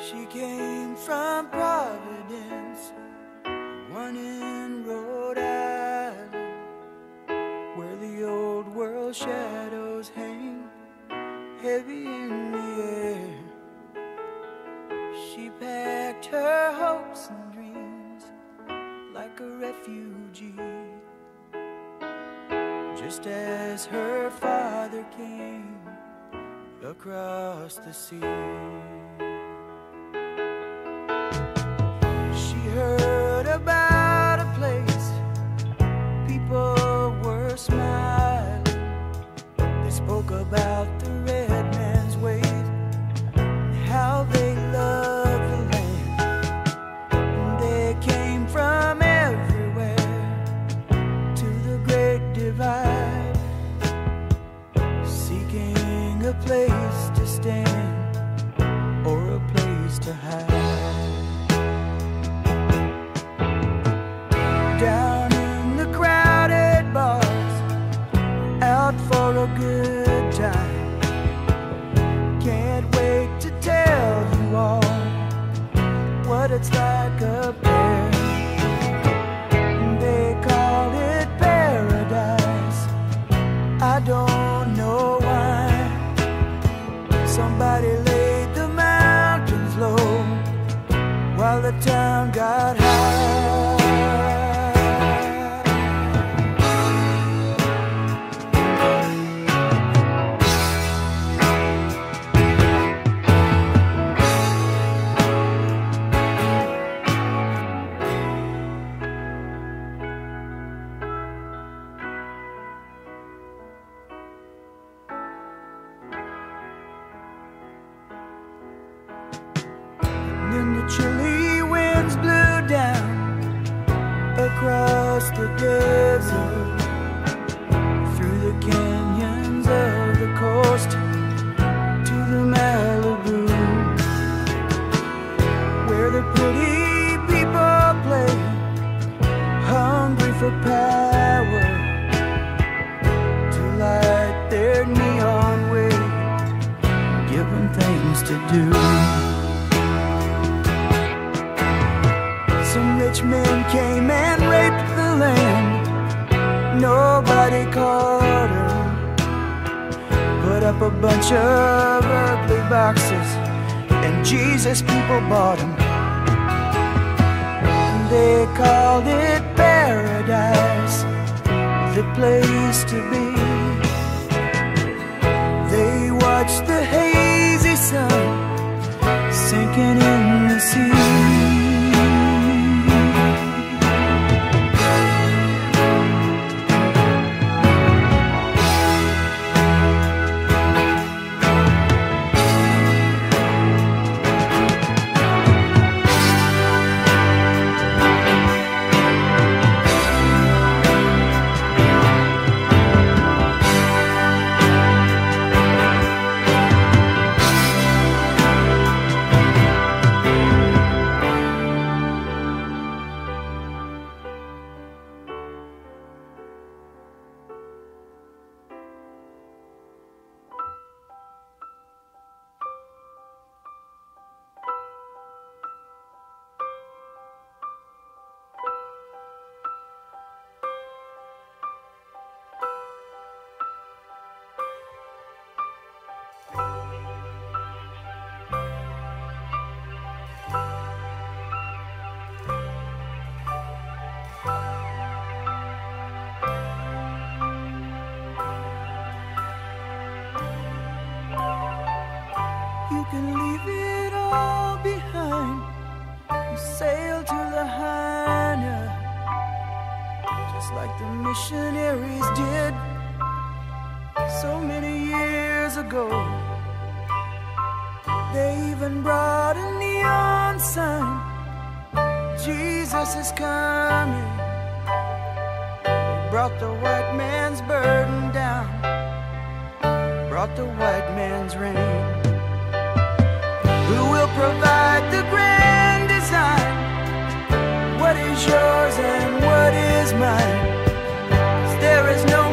She came from Providence, one in Rhode Island, where the old world shadows hang heavy in the air. She packed her hopes and dreams like a refugee, just as her father came across the sea. She heard about a place people were smiling. They spoke about the red man's ways and how they loved the land. And they came from everywhere to the Great Divide, seeking a place to stand or a place to hide. Down in the crowded bars, out for a good time. Can't wait to tell you all what it's like up there. They call it paradise, I don't know why. Somebody laid the mountains low while the town got high. Then the chilly winds blew down across the desert, through the canyons of the coast to the Malibu, where the pretty people play, hungry for power, to light their neon way, give them things to do. Some rich men came and raped the land. Nobody caught her. Put up a bunch of ugly boxes, and Jesus people bought them. And they called it paradise, the place to be. They watched the hazy sun sinking in the sea. You can leave it all behind and sail to Lahaina, just like the missionaries did so many years ago. They even brought a neon sign, Jesus is coming. They brought the white man's burden down, brought the white man's rain. Who will provide the grand design? What is yours and what is mine? 'Cause there is no